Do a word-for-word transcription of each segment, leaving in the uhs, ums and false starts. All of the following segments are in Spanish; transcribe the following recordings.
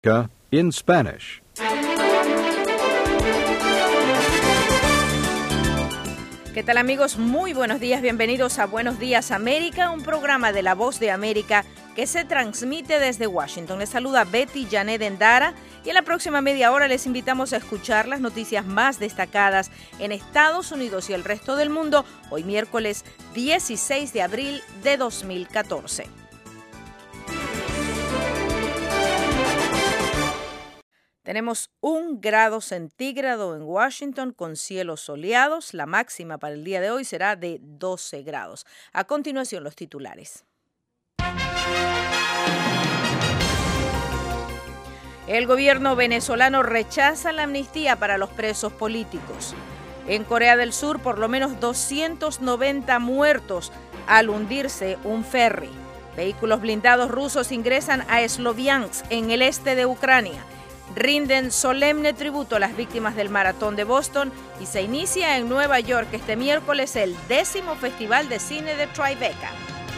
In Spanish. ¿Qué tal, amigos? Muy buenos días, bienvenidos a Buenos Días América, un programa de La Voz de América que se transmite desde Washington. Les saluda Betty Janet Endara y en la próxima media hora les invitamos a escuchar las noticias más destacadas en Estados Unidos y el resto del mundo, hoy miércoles dieciséis de abril de dos mil catorce. Tenemos un grado centígrado en Washington con cielos soleados. La máxima para el día de hoy será de doce grados. A continuación, los titulares. El gobierno venezolano rechaza la amnistía para los presos políticos. En Corea del Sur, por lo menos doscientos noventa muertos al hundirse un ferry. Vehículos blindados rusos ingresan a Sloviansk, en el este de Ucrania. Rinden solemne tributo a las víctimas del Maratón de Boston y se inicia en Nueva York este miércoles el décimo Festival de Cine de Tribeca.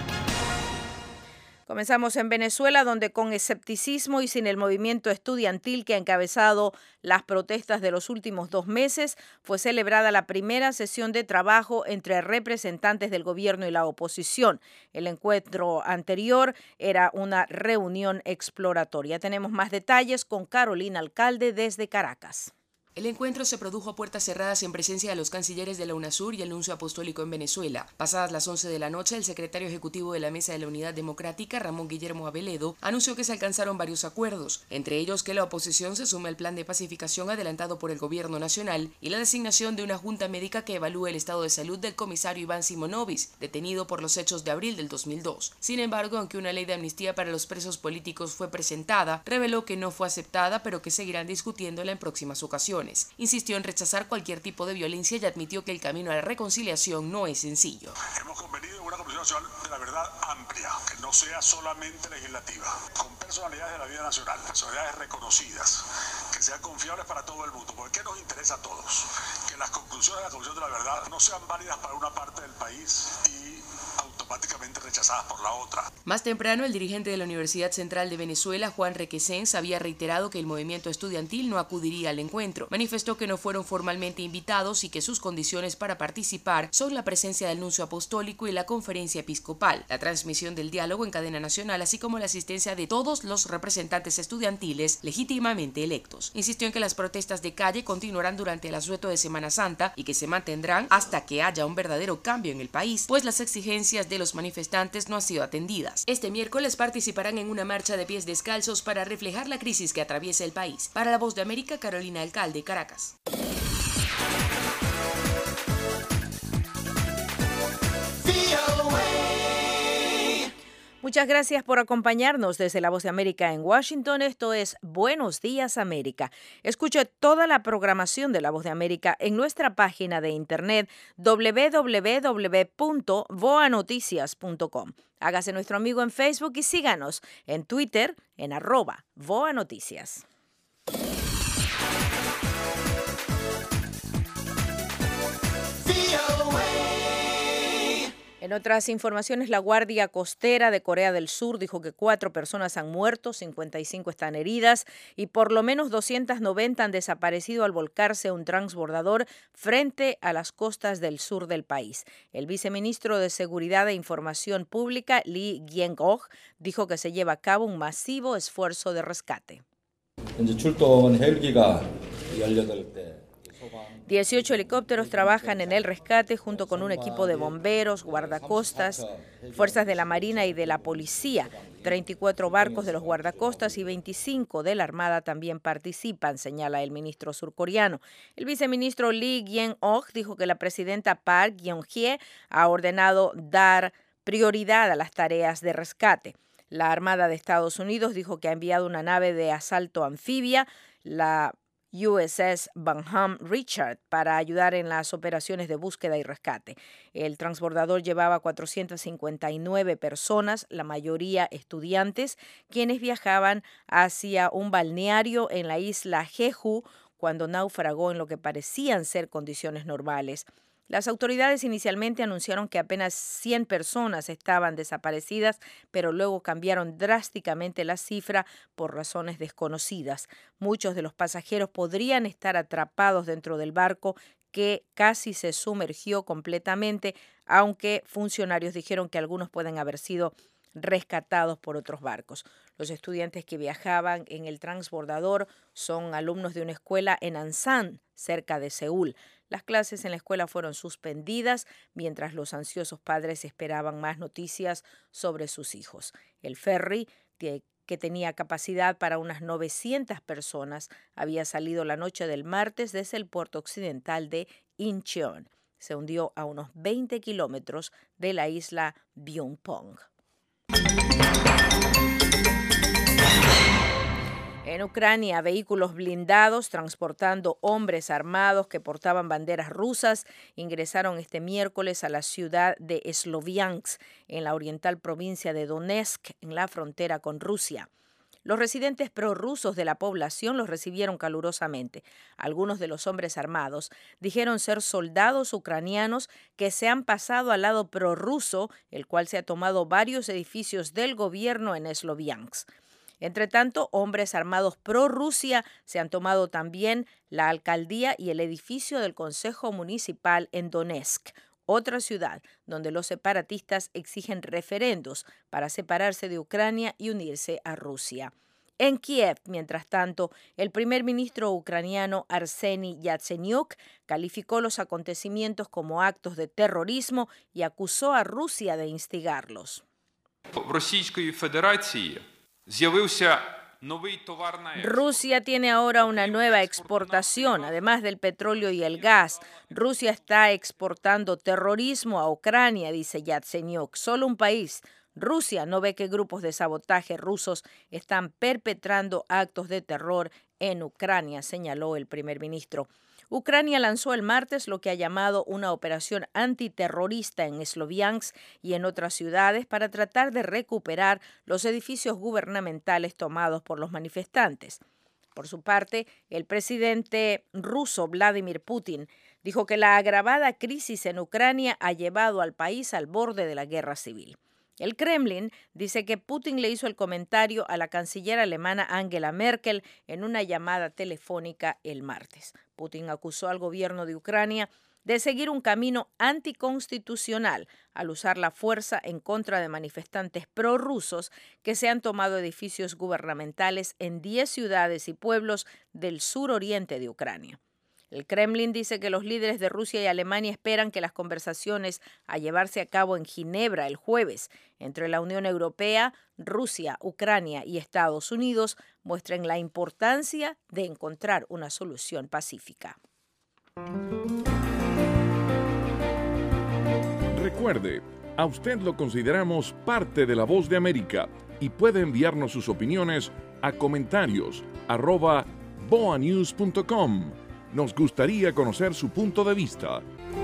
Comenzamos en Venezuela, donde con escepticismo y sin el movimiento estudiantil que ha encabezado las protestas de los últimos dos meses, fue celebrada la primera sesión de trabajo entre representantes del gobierno y la oposición. El encuentro anterior era una reunión exploratoria. Tenemos más detalles con Carolina Alcalde desde Caracas. El encuentro se produjo a puertas cerradas en presencia de los cancilleres de la UNASUR y el nuncio apostólico en Venezuela. Pasadas las once de la noche, el secretario ejecutivo de la Mesa de la Unidad Democrática, Ramón Guillermo Aveledo, anunció que se alcanzaron varios acuerdos, entre ellos que la oposición se sume al plan de pacificación adelantado por el gobierno nacional y la designación de una junta médica que evalúe el estado de salud del comisario Iván Simonovic, detenido por los hechos de abril del dos mil dos. Sin embargo, aunque una ley de amnistía para los presos políticos fue presentada, reveló que no fue aceptada, pero que seguirán discutiéndola en próximas ocasiones. Insistió en rechazar cualquier tipo de violencia y admitió que el camino a la reconciliación no es sencillo. Hemos convenido en una Comisión Nacional de la Verdad amplia, que no sea solamente legislativa, con personalidades de la vida nacional, personalidades reconocidas, que sean confiables para todo el mundo. ¿Por qué nos interesa a todos? Que las conclusiones de la Comisión de la Verdad no sean válidas para una parte del país y automáticamente rechazadas por la otra. Más temprano, el dirigente de la Universidad Central de Venezuela, Juan Requesens, había reiterado que el movimiento estudiantil no acudiría al encuentro. Manifestó que no fueron formalmente invitados y que sus condiciones para participar son la presencia del nuncio apostólico y la conferencia episcopal, la transmisión del diálogo en cadena nacional, así como la asistencia de todos los representantes estudiantiles legítimamente electos. Insistió en que las protestas de calle continuarán durante el asueto de Semana Santa y que se mantendrán hasta que haya un verdadero cambio en el país, pues las exigencias de los manifestantes no han sido atendidas. Este miércoles participarán en una marcha de pies descalzos para reflejar la crisis que atraviesa el país. Para La Voz de América, Carolina Alcalde, Caracas. Muchas gracias por acompañarnos desde La Voz de América en Washington. Esto es Buenos Días América. Escuche toda la programación de La Voz de América en nuestra página de internet doble u doble u doble u punto voa noticias punto com. Hágase nuestro amigo en Facebook y síganos en Twitter en arroba Voa Noticias. En otras informaciones, la Guardia Costera de Corea del Sur dijo que cuatro personas han muerto, cincuenta y cinco están heridas y por lo menos doscientos noventa han desaparecido al volcarse un transbordador frente a las costas del sur del país. El viceministro de Seguridad e Información Pública, Lee Gyeng-ok, dijo que se lleva a cabo un masivo esfuerzo de rescate. dieciocho helicópteros trabajan en el rescate junto con un equipo de bomberos, guardacostas, fuerzas de la Marina y de la Policía. treinta y cuatro barcos de los guardacostas y veinticinco de la Armada también participan, señala el ministro surcoreano. El viceministro Lee Gyeng-ok dijo que la presidenta Park Geun-hye ha ordenado dar prioridad a las tareas de rescate. La Armada de Estados Unidos dijo que ha enviado una nave de asalto anfibia, la U S S Bonhomme Richard, para ayudar en las operaciones de búsqueda y rescate. El transbordador llevaba cuatrocientas cincuenta y nueve personas, la mayoría estudiantes, quienes viajaban hacia un balneario en la isla Jeju cuando naufragó en lo que parecían ser condiciones normales. Las autoridades inicialmente anunciaron que apenas cien personas estaban desaparecidas, pero luego cambiaron drásticamente la cifra por razones desconocidas. Muchos de los pasajeros podrían estar atrapados dentro del barco que casi se sumergió completamente, aunque funcionarios dijeron que algunos pueden haber sido rescatados por otros barcos. Los estudiantes que viajaban en el transbordador son alumnos de una escuela en Ansan, cerca de Seúl. Las clases en la escuela fueron suspendidas mientras los ansiosos padres esperaban más noticias sobre sus hijos. El ferry, que tenía capacidad para unas novecientas personas, había salido la noche del martes desde el puerto occidental de Incheon. Se hundió a unos veinte kilómetros de la isla Byungpong. En Ucrania, vehículos blindados transportando hombres armados que portaban banderas rusas ingresaron este miércoles a la ciudad de Sloviansk, en la oriental provincia de Donetsk, en la frontera con Rusia. Los residentes prorrusos de la población los recibieron calurosamente. Algunos de los hombres armados dijeron ser soldados ucranianos que se han pasado al lado prorruso, el cual se ha tomado varios edificios del gobierno en Sloviansk. Entre tanto, hombres armados pro-Rusia se han tomado también la alcaldía y el edificio del Consejo Municipal en Donetsk, otra ciudad donde los separatistas exigen referendos para separarse de Ucrania y unirse a Rusia. En Kiev, mientras tanto, el primer ministro ucraniano Arseniy Yatsenyuk calificó los acontecimientos como actos de terrorismo y acusó a Rusia de instigarlos. Rusia tiene ahora una nueva exportación, además del petróleo y el gas. Rusia está exportando terrorismo a Ucrania, dice Yatsenyuk. Solo un país, Rusia, no ve que grupos de sabotaje rusos están perpetrando actos de terror en Ucrania, señaló el primer ministro. Ucrania lanzó el martes lo que ha llamado una operación antiterrorista en Sloviansk y en otras ciudades para tratar de recuperar los edificios gubernamentales tomados por los manifestantes. Por su parte, el presidente ruso Vladimir Putin dijo que la agravada crisis en Ucrania ha llevado al país al borde de la guerra civil. El Kremlin dice que Putin le hizo el comentario a la canciller alemana Angela Merkel en una llamada telefónica el martes. Putin acusó al gobierno de Ucrania de seguir un camino anticonstitucional al usar la fuerza en contra de manifestantes prorrusos que se han tomado edificios gubernamentales en diez ciudades y pueblos del suroriente de Ucrania. El Kremlin dice que los líderes de Rusia y Alemania esperan que las conversaciones a llevarse a cabo en Ginebra el jueves entre la Unión Europea, Rusia, Ucrania y Estados Unidos muestren la importancia de encontrar una solución pacífica. Recuerde, a usted lo consideramos parte de La Voz de América y puede enviarnos sus opiniones a comentarios arroba boanews punto com. Nos gustaría conocer su punto de vista.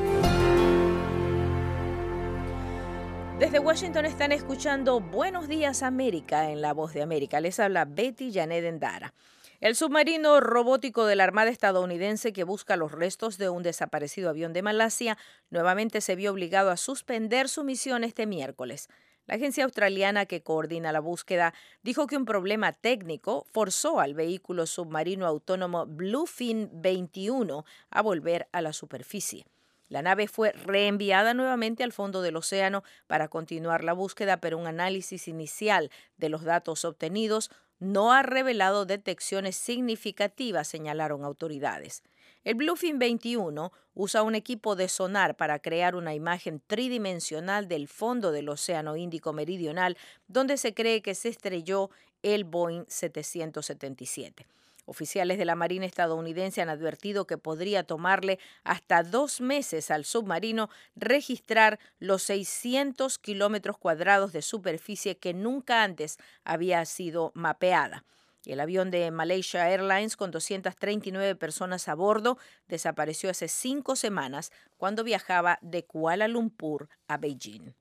Desde Washington están escuchando Buenos Días América en La Voz de América. Les habla Betty Janet Endara. El submarino robótico de la Armada estadounidense que busca los restos de un desaparecido avión de Malasia nuevamente se vio obligado a suspender su misión este miércoles. La agencia australiana que coordina la búsqueda dijo que un problema técnico forzó al vehículo submarino autónomo Bluefin veintiuno a volver a la superficie. La nave fue reenviada nuevamente al fondo del océano para continuar la búsqueda, pero un análisis inicial de los datos obtenidos no ha revelado detecciones significativas, señalaron autoridades. El Bluefin veintiuno usa un equipo de sonar para crear una imagen tridimensional del fondo del Océano Índico Meridional, donde se cree que se estrelló el Boeing setecientos setenta y siete. Oficiales de la Marina estadounidense han advertido que podría tomarle hasta dos meses al submarino registrar los seiscientos kilómetros cuadrados de superficie que nunca antes había sido mapeada. El avión de Malaysia Airlines con doscientas treinta y nueve personas a bordo desapareció hace cinco semanas cuando viajaba de Kuala Lumpur a Beijing.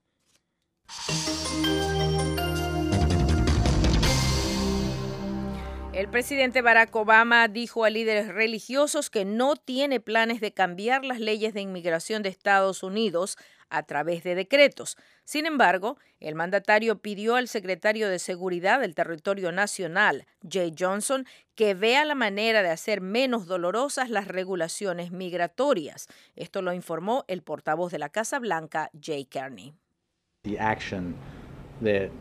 El presidente Barack Obama dijo a líderes religiosos que no tiene planes de cambiar las leyes de inmigración de Estados Unidos a través de decretos. Sin embargo, el mandatario pidió al secretario de Seguridad del Territorio Nacional, Jay Johnson, que vea la manera de hacer menos dolorosas las regulaciones migratorias. Esto lo informó el portavoz de la Casa Blanca, Jay Carney. The action that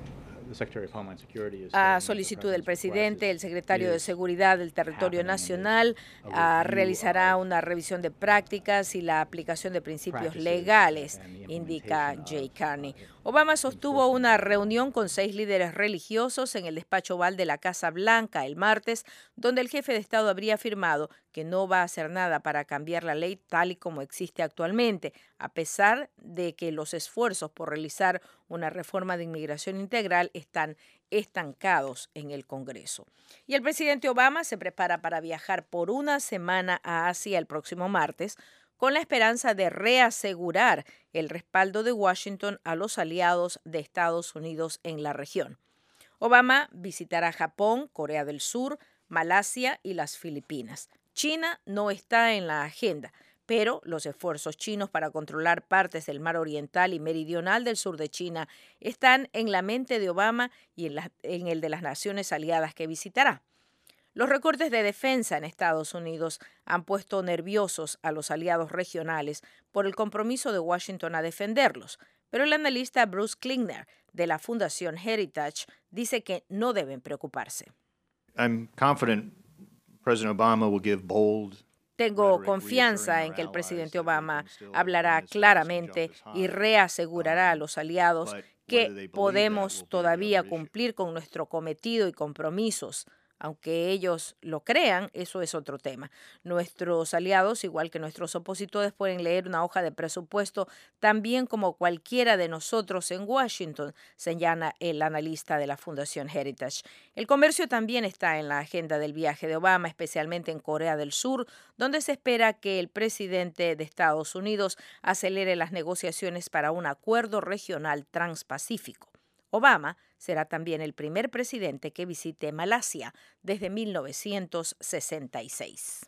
A solicitud del presidente, el secretario de Seguridad del Territorio Nacional uh, realizará una revisión de prácticas y la aplicación de principios legales, indica Jay Carney. Obama sostuvo una reunión con seis líderes religiosos en el despacho Oval de la Casa Blanca el martes, donde el jefe de Estado habría afirmado que no va a hacer nada para cambiar la ley tal y como existe actualmente, a pesar de que los esfuerzos por realizar una reforma de inmigración integral están estancados en el Congreso. Y el presidente Obama se prepara para viajar por una semana a Asia el próximo martes, con la esperanza de reasegurar el respaldo de Washington a los aliados de Estados Unidos en la región. Obama visitará Japón, Corea del Sur, Malasia y las Filipinas. China no está en la agenda, pero los esfuerzos chinos para controlar partes del mar oriental y meridional del sur de China están en la mente de Obama y en, la, en el de las naciones aliadas que visitará. Los recortes de defensa en Estados Unidos han puesto nerviosos a los aliados regionales por el compromiso de Washington a defenderlos, pero el analista Bruce Klingner de la Fundación Heritage dice que no deben preocuparse. I'm confident President Obama will give bold Tengo confianza en que el presidente Obama hablará claramente y reasegurará a los aliados que podemos todavía cumplir con nuestro cometido y compromisos. Aunque ellos lo crean, eso es otro tema. Nuestros aliados, igual que nuestros opositores, pueden leer una hoja de presupuesto también como cualquiera de nosotros en Washington, señala el analista de la Fundación Heritage. El comercio también está en la agenda del viaje de Obama, especialmente en Corea del Sur, donde se espera que el presidente de Estados Unidos acelere las negociaciones para un acuerdo regional transpacífico. Obama será también el primer presidente que visite Malasia desde mil novecientos sesenta y seis.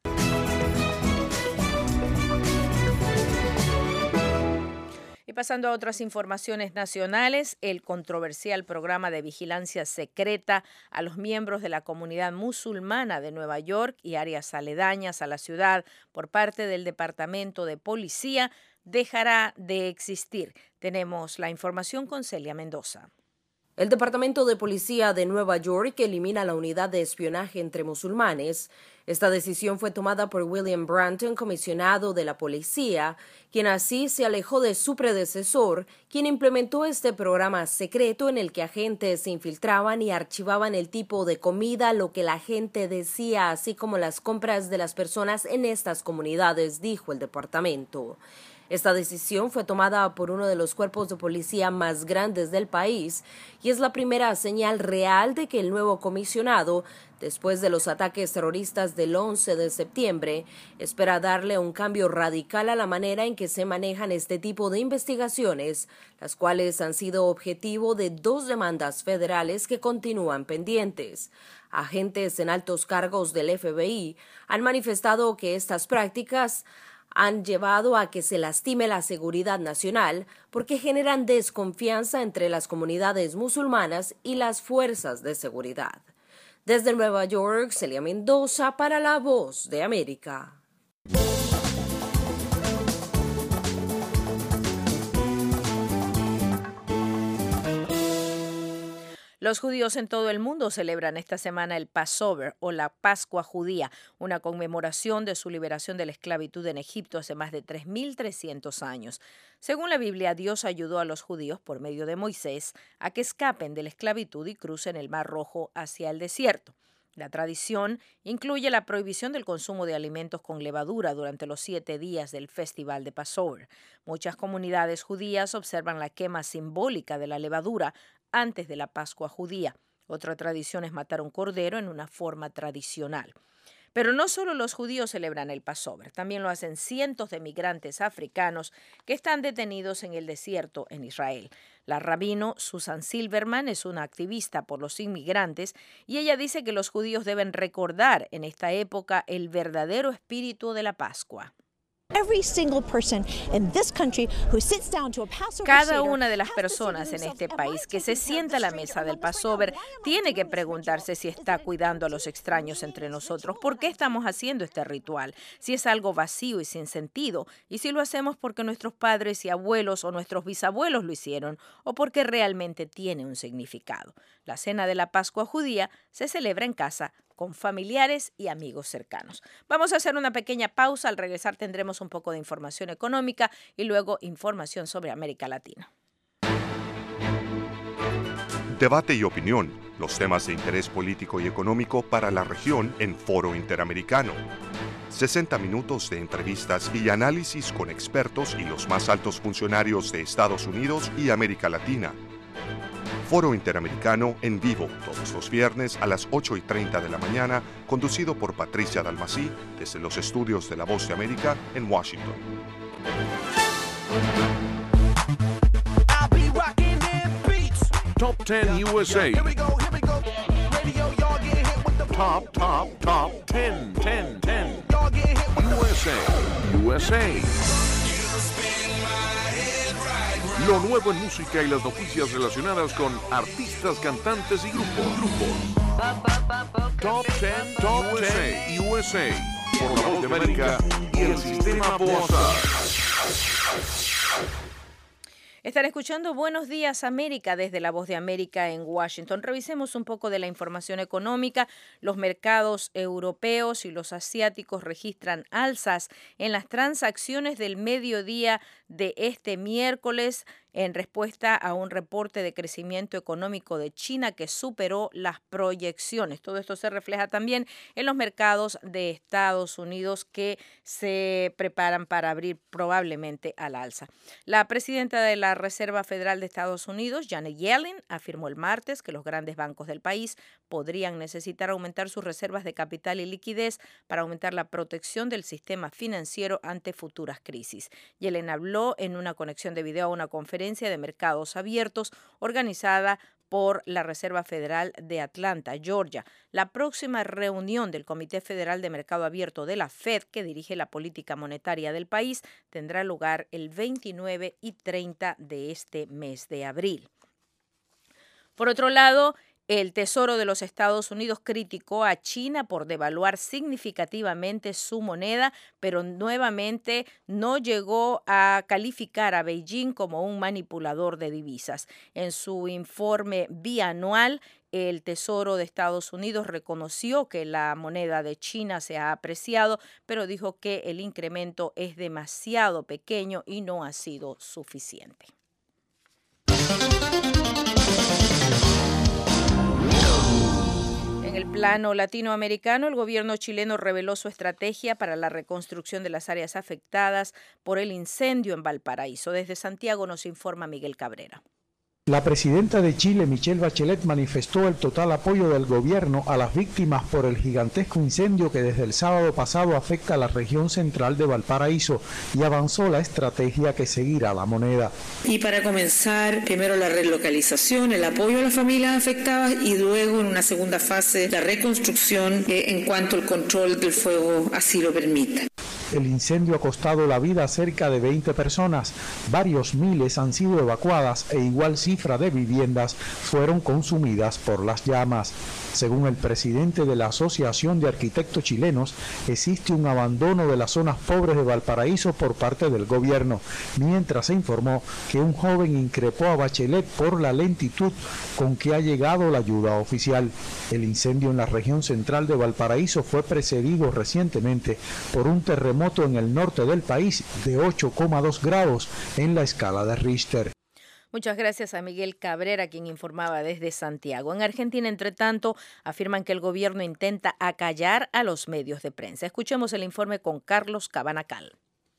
Y pasando a otras informaciones nacionales, el controversial programa de vigilancia secreta a los miembros de la comunidad musulmana de Nueva York y áreas aledañas a la ciudad por parte del Departamento de Policía dejará de existir. Tenemos la información con Celia Mendoza. El Departamento de Policía de Nueva York elimina la unidad de espionaje entre musulmanes. Esta decisión fue tomada por William Branton, comisionado de la policía, quien así se alejó de su predecesor, quien implementó este programa secreto en el que agentes se infiltraban y archivaban el tipo de comida, lo que la gente decía, así como las compras de las personas en estas comunidades, dijo el departamento. Esta decisión fue tomada por uno de los cuerpos de policía más grandes del país y es la primera señal real de que el nuevo comisionado, después de los ataques terroristas del once de septiembre, espera darle un cambio radical a la manera en que se manejan este tipo de investigaciones, las cuales han sido objetivo de dos demandas federales que continúan pendientes. Agentes en altos cargos del F B I han manifestado que estas prácticas han llevado a que se lastime la seguridad nacional porque generan desconfianza entre las comunidades musulmanas y las fuerzas de seguridad. Desde Nueva York, Celia Mendoza para La Voz de América. Los judíos en todo el mundo celebran esta semana el Passover o la Pascua judía, una conmemoración de su liberación de la esclavitud en Egipto hace más de tres mil trescientos años. Según la Biblia, Dios ayudó a los judíos por medio de Moisés a que escapen de la esclavitud y crucen el Mar Rojo hacia el desierto. La tradición incluye la prohibición del consumo de alimentos con levadura durante los siete días del Festival de Passover. Muchas comunidades judías observan la quema simbólica de la levadura antes de la Pascua judía. Otra tradición es matar un cordero en una forma tradicional. Pero no solo los judíos celebran el Passover, también lo hacen cientos de migrantes africanos que están detenidos en el desierto en Israel. La rabino Susan Silverman es una activista por los inmigrantes y ella dice que los judíos deben recordar en esta época el verdadero espíritu de la Pascua. Cada una de las personas en este país que se sienta a la mesa del Passover tiene que preguntarse si está cuidando a los extraños entre nosotros. ¿Por qué estamos haciendo este ritual? Si es algo vacío y sin sentido, y si lo hacemos porque nuestros padres y abuelos o nuestros bisabuelos lo hicieron, o porque realmente tiene un significado. La cena de la Pascua judía se celebra en casa con familiares y amigos cercanos. Vamos a hacer una pequeña pausa. Al regresar tendremos un poco de información económica y luego información sobre América Latina. Debate y opinión, los temas de interés político y económico para la región en Foro Interamericano. sesenta minutos de entrevistas y análisis con expertos y los más altos funcionarios de Estados Unidos y América Latina. Foro Interamericano en vivo todos los viernes a las ocho y treinta de la mañana, conducido por Patricia Dalmací desde los estudios de La Voz de América en Washington. Top ten U S A. Top, top, top ten, ten, ten. U S A. U S A. Lo nuevo en música y las noticias relacionadas con artistas, cantantes y grupos. grupos. Top ten, Top ten U S A. Por La Voz de América y el Sistema Boazar. Están escuchando Buenos Días América desde La Voz de América en Washington. Revisemos un poco de la información económica. Los mercados europeos y los asiáticos registran alzas en las transacciones del mediodía de este miércoles en respuesta a un reporte de crecimiento económico de China que superó las proyecciones. Todo esto se refleja también en los mercados de Estados Unidos que se preparan para abrir probablemente al alza. La presidenta de la Reserva Federal de Estados Unidos, Janet Yellen, afirmó el martes que los grandes bancos del país podrían necesitar aumentar sus reservas de capital y liquidez para aumentar la protección del sistema financiero ante futuras crisis. Yellen habló en una conexión de video a una conferencia de mercados abiertos organizada por la Reserva Federal de Atlanta, Georgia. La próxima reunión del Comité Federal de Mercado Abierto de la Fed, que dirige la política monetaria del país, tendrá lugar el veintinueve y treinta de este mes de abril. Por otro lado, el Tesoro de los Estados Unidos criticó a China por devaluar significativamente su moneda, pero nuevamente no llegó a calificar a Beijing como un manipulador de divisas. En su informe bianual, el Tesoro de Estados Unidos reconoció que la moneda de China se ha apreciado, pero dijo que el incremento es demasiado pequeño y no ha sido suficiente. En el plano latinoamericano, el gobierno chileno reveló su estrategia para la reconstrucción de las áreas afectadas por el incendio en Valparaíso. Desde Santiago nos informa Miguel Cabrera. La presidenta de Chile, Michelle Bachelet, manifestó el total apoyo del gobierno a las víctimas por el gigantesco incendio que desde el sábado pasado afecta a la región central de Valparaíso y avanzó la estrategia que seguirá la moneda. Y para comenzar, primero la relocalización, el apoyo a las familias afectadas y luego en una segunda fase la reconstrucción eh, en cuanto el control del fuego así lo permita. El incendio ha costado la vida a cerca de veinte personas, varios miles han sido evacuadas e igual cifra de viviendas fueron consumidas por las llamas. Según el presidente de la Asociación de Arquitectos Chilenos, existe un abandono de las zonas pobres de Valparaíso por parte del gobierno, mientras se informó que un joven increpó a Bachelet por la lentitud con que ha llegado la ayuda oficial. El incendio en la región central de Valparaíso fue precedido recientemente por un terremoto en el norte del país de ocho coma dos grados en la escala de Richter. Muchas gracias a Miguel Cabrera, quien informaba desde Santiago. En Argentina, entre tanto, afirman que el gobierno intenta acallar a los medios de prensa. Escuchemos el informe con Carlos Cabanacal.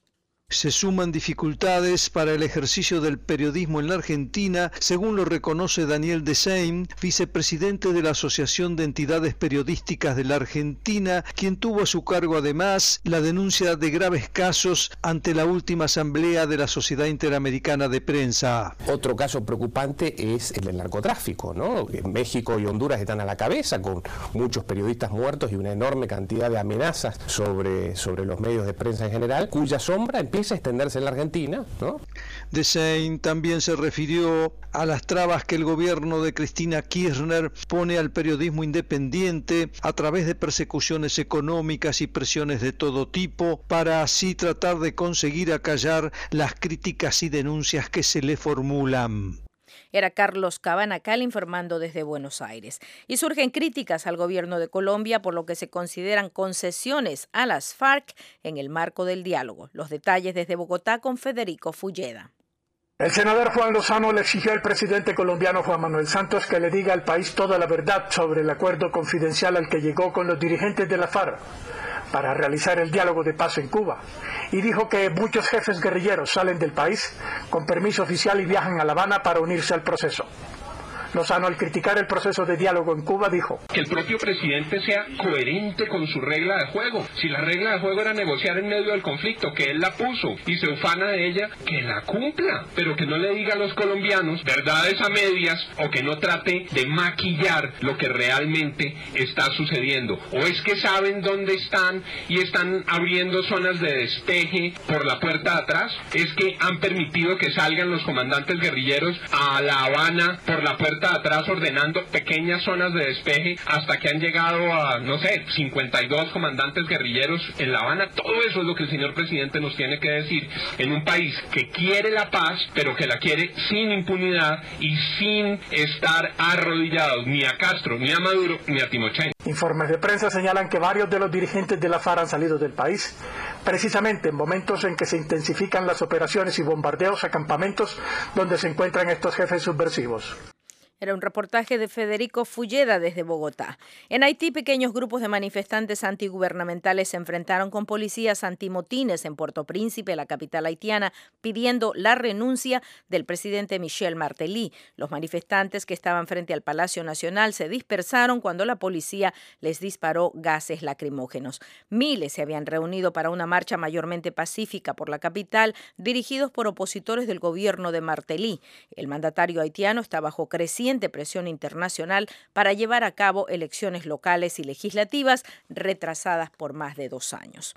Se suman dificultades para el ejercicio del periodismo en la Argentina, según lo reconoce Daniel Desein, vicepresidente de la Asociación de Entidades Periodísticas de la Argentina, quien tuvo a su cargo además la denuncia de graves casos ante la última asamblea de la Sociedad Interamericana de Prensa. Otro caso preocupante es el del narcotráfico, ¿no? México y Honduras están a la cabeza con muchos periodistas muertos y una enorme cantidad de amenazas sobre, sobre los medios de prensa en general, cuya sombra empieza a extenderse en la Argentina, ¿no? Desein también se refirió a las trabas que el gobierno de Cristina Kirchner pone al periodismo independiente a través de persecuciones económicas y presiones de todo tipo para así tratar de conseguir acallar las críticas y denuncias que se le formulan. Era Carlos Cabanacal informando desde Buenos Aires. Y surgen críticas al gobierno de Colombia por lo que se consideran concesiones a las FARC en el marco del diálogo. Los detalles desde Bogotá con Federico Fulleda. El senador Juan Lozano le exigió al presidente colombiano Juan Manuel Santos que le diga al país toda la verdad sobre el acuerdo confidencial al que llegó con los dirigentes de la FARC para realizar el diálogo de paz en Cuba, y dijo que muchos jefes guerrilleros salen del país con permiso oficial y viajan a La Habana para unirse al proceso. Lozano, al criticar el proceso de diálogo en Cuba, dijo que el propio presidente sea coherente con su regla de juego. Si la regla de juego era negociar en medio del conflicto, que él la puso y se ufana de ella, que la cumpla, pero que no le diga a los colombianos verdades a medias o que no trate de maquillar lo que realmente está sucediendo. O es que saben dónde están y están abriendo zonas de despeje por la puerta de atrás. Es que han permitido que salgan los comandantes guerrilleros a La Habana por la puerta atrás ordenando pequeñas zonas de despeje hasta que han llegado a, no sé, cincuenta y dos comandantes guerrilleros en La Habana. Todo eso es lo que el señor presidente nos tiene que decir en un país que quiere la paz, pero que la quiere sin impunidad y sin estar arrodillados ni a Castro, ni a Maduro, ni a Timochenko. Informes de prensa señalan que varios de los dirigentes de la FARC han salido del país, precisamente en momentos en que se intensifican las operaciones y bombardeos a campamentos donde se encuentran estos jefes subversivos. Era un reportaje de Federico Fulleda desde Bogotá. En Haití, pequeños grupos de manifestantes antigubernamentales se enfrentaron con policías antimotines en Puerto Príncipe, la capital haitiana, pidiendo la renuncia del presidente Michel Martelly. Los manifestantes que estaban frente al Palacio Nacional se dispersaron cuando la policía les disparó gases lacrimógenos. Miles se habían reunido para una marcha mayormente pacífica por la capital, dirigidos por opositores del gobierno de Martelly. El mandatario haitiano está bajo creciente presión internacional para llevar a cabo elecciones locales y legislativas retrasadas por más de dos años.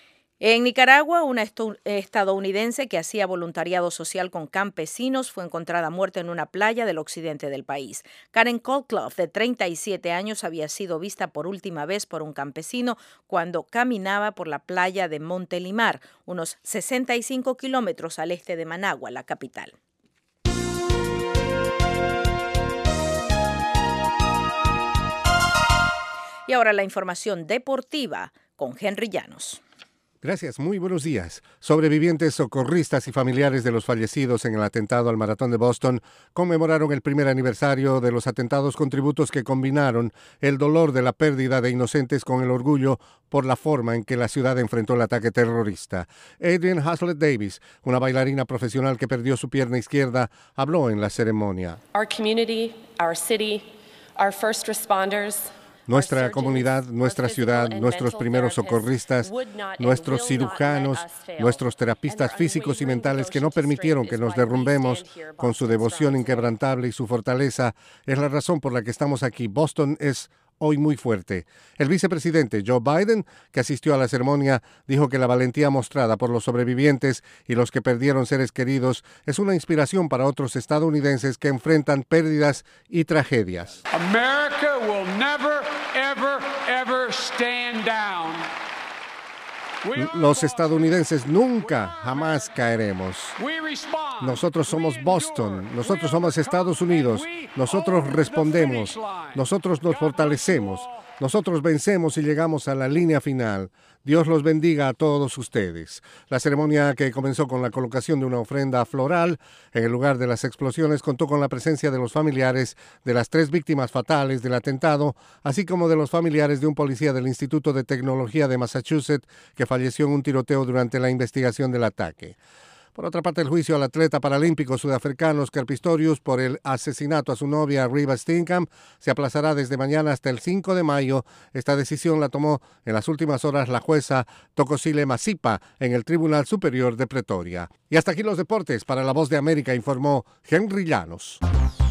En Nicaragua, una estadounidense que hacía voluntariado social con campesinos fue encontrada muerta en una playa del occidente del país. Karen Colclough, de treinta y siete años, había sido vista por última vez por un campesino cuando caminaba por la playa de Montelimar, unos sesenta y cinco kilómetros al este de Managua, la capital. Y ahora la información deportiva con Henry Llanos. Gracias, muy buenos días. Sobrevivientes, socorristas y familiares de los fallecidos en el atentado al Maratón de Boston conmemoraron el primer aniversario de los atentados con tributos que combinaron el dolor de la pérdida de inocentes con el orgullo por la forma en que la ciudad enfrentó el ataque terrorista. Adrienne Haslett Davis, una bailarina profesional que perdió su pierna izquierda, habló en la ceremonia. Our community, our city, our first responders, Nuestra comunidad, nuestra ciudad, nuestros primeros socorristas, nuestros cirujanos, nuestros terapistas físicos y mentales que no permitieron que nos derrumbemos con su devoción inquebrantable y su fortaleza, es la razón por la que estamos aquí. Boston es hoy muy fuerte. El vicepresidente Joe Biden, que asistió a la ceremonia, dijo que la valentía mostrada por los sobrevivientes y los que perdieron seres queridos es una inspiración para otros estadounidenses que enfrentan pérdidas y tragedias. America will never, ever, ever stand down. Los estadounidenses nunca, jamás caeremos. Nosotros somos Boston, nosotros somos Estados Unidos, nosotros respondemos, nosotros nos fortalecemos, nosotros vencemos y llegamos a la línea final. Dios los bendiga a todos ustedes. La ceremonia, que comenzó con la colocación de una ofrenda floral en el lugar de las explosiones, contó con la presencia de los familiares de las tres víctimas fatales del atentado, así como de los familiares de un policía del Instituto de Tecnología de Massachusetts que falleció en un tiroteo durante la investigación del ataque. Por otra parte, el juicio al atleta paralímpico sudafricano Oscar Pistorius por el asesinato a su novia Reeva Steenkamp se aplazará desde mañana hasta el cinco de mayo. Esta decisión la tomó en las últimas horas la jueza Tokosile Masipa en el Tribunal Superior de Pretoria. Y hasta aquí los deportes. Para La Voz de América informó Henry Llanos.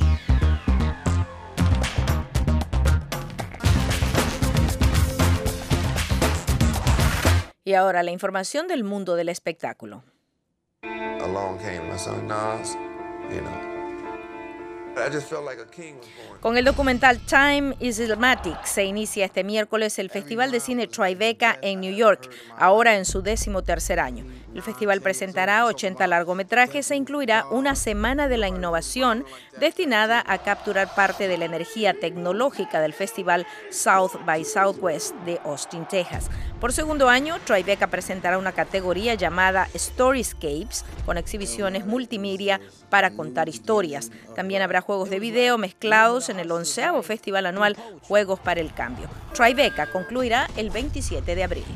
Y ahora la información del mundo del espectáculo. Along came my son Nas, you know. I just felt like a king was born. Con el documental Time is Illmatic se inicia este miércoles el Festival de Cine Tribeca en New York, ahora en su décimo tercer año. El festival presentará ochenta largometrajes e incluirá una semana de la innovación destinada a capturar parte de la energía tecnológica del festival South by Southwest de Austin, Texas. Por segundo año, Tribeca presentará una categoría llamada Storyscapes, con exhibiciones multimedia para contar historias. También habrá juegos de video mezclados en el onceavo festival anual Juegos para el Cambio. Tribeca concluirá el veintisiete de abril.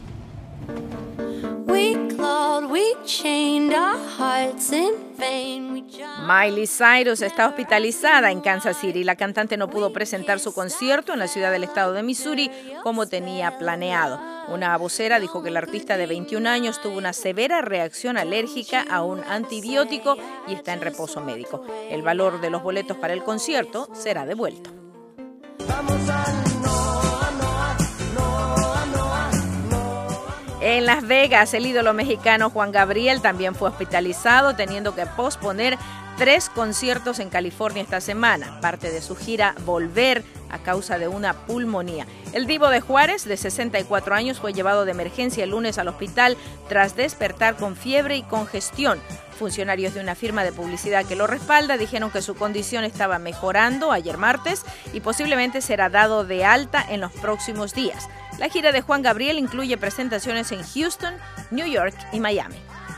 Miley Cyrus está hospitalizada en Kansas City. La cantante no pudo presentar su concierto en la ciudad del estado de Missouri como tenía planeado. Una vocera dijo que el artista de veintiún años tuvo una severa reacción alérgica a un antibiótico y está en reposo médico. El valor de los boletos para el concierto será devuelto. En Las Vegas, el ídolo mexicano Juan Gabriel también fue hospitalizado, teniendo que posponer tres conciertos en California esta semana, parte de su gira Volver a causa de una pulmonía. El divo de Juárez, de sesenta y cuatro años, fue llevado de emergencia el lunes al hospital tras despertar con fiebre y congestión. Funcionarios de una firma de publicidad que lo respalda dijeron que su condición estaba mejorando ayer martes y posiblemente será dado de alta en los próximos días. La gira de Juan Gabriel incluye presentaciones en Houston, New York y Miami.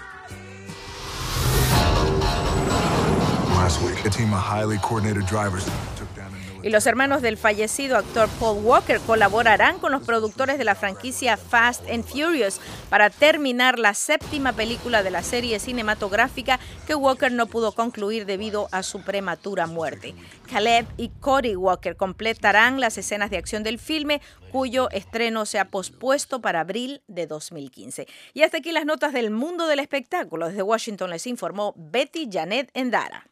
Last week, a team of highly coordinated drivers Y los hermanos del fallecido actor Paul Walker colaborarán con los productores de la franquicia Fast and Furious para terminar la séptima película de la serie cinematográfica que Walker no pudo concluir debido a su prematura muerte. Caleb y Cody Walker completarán las escenas de acción del filme, cuyo estreno se ha pospuesto para abril de dos mil quince. Y hasta aquí las notas del mundo del espectáculo. Desde Washington les informó Betty Janet Endara.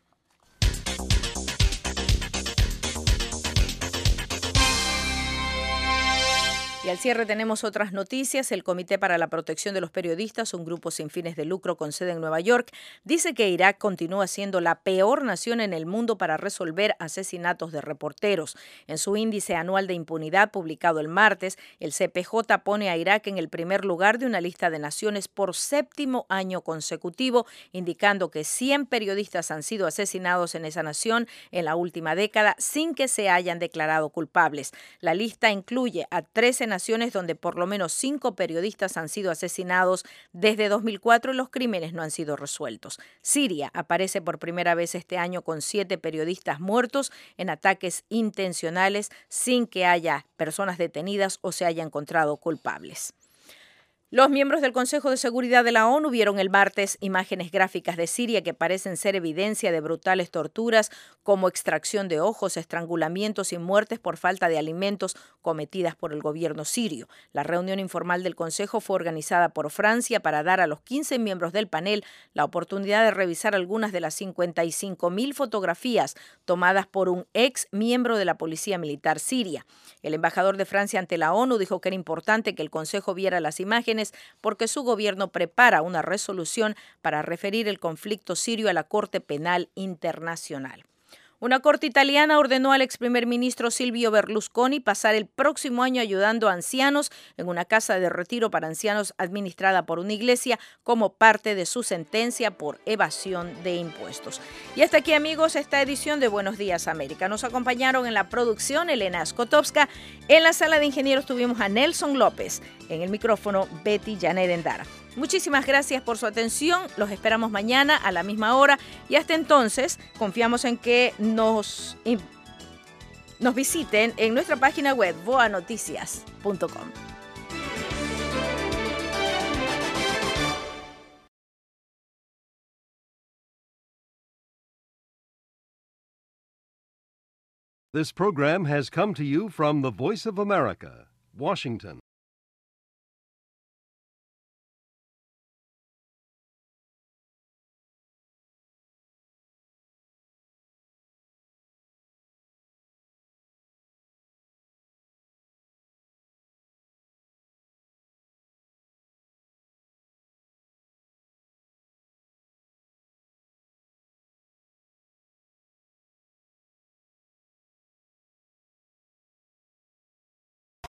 Y al cierre tenemos otras noticias. El Comité para la Protección de los Periodistas, un grupo sin fines de lucro con sede en Nueva York, dice que Irak continúa siendo la peor nación en el mundo para resolver asesinatos de reporteros. En su índice anual de impunidad publicado el martes, el C P J pone a Irak en el primer lugar de una lista de naciones por séptimo año consecutivo, indicando que cien periodistas han sido asesinados en esa nación en la última década sin que se hayan declarado culpables. La lista incluye a trece naciones donde por lo menos cinco periodistas han sido asesinados desde dos mil cuatro y los crímenes no han sido resueltos. Siria aparece por primera vez este año con siete periodistas muertos en ataques intencionales sin que haya personas detenidas o se haya encontrado culpables. Los miembros del Consejo de Seguridad de la ONU vieron el martes imágenes gráficas de Siria que parecen ser evidencia de brutales torturas como extracción de ojos, estrangulamientos y muertes por falta de alimentos cometidas por el gobierno sirio. La reunión informal del Consejo fue organizada por Francia para dar a los quince miembros del panel la oportunidad de revisar algunas de las cincuenta y cinco mil fotografías tomadas por un ex miembro de la Policía Militar siria. El embajador de Francia ante la ONU dijo que era importante que el Consejo viera las imágenes porque su gobierno prepara una resolución para referir el conflicto sirio a la Corte Penal Internacional. Una corte italiana ordenó al ex primer ministro Silvio Berlusconi pasar el próximo año ayudando a ancianos en una casa de retiro para ancianos administrada por una iglesia como parte de su sentencia por evasión de impuestos. Y hasta aquí, amigos, esta edición de Buenos Días América. Nos acompañaron en la producción Elena Skotowska. En la sala de ingenieros tuvimos a Nelson López. En el micrófono, Betty Janet Endara. Muchísimas gracias por su atención. Los esperamos mañana a la misma hora y hasta entonces confiamos en que nos, nos visiten en nuestra página web boa noticias punto com. This program has come to you from the Voice of America, Washington.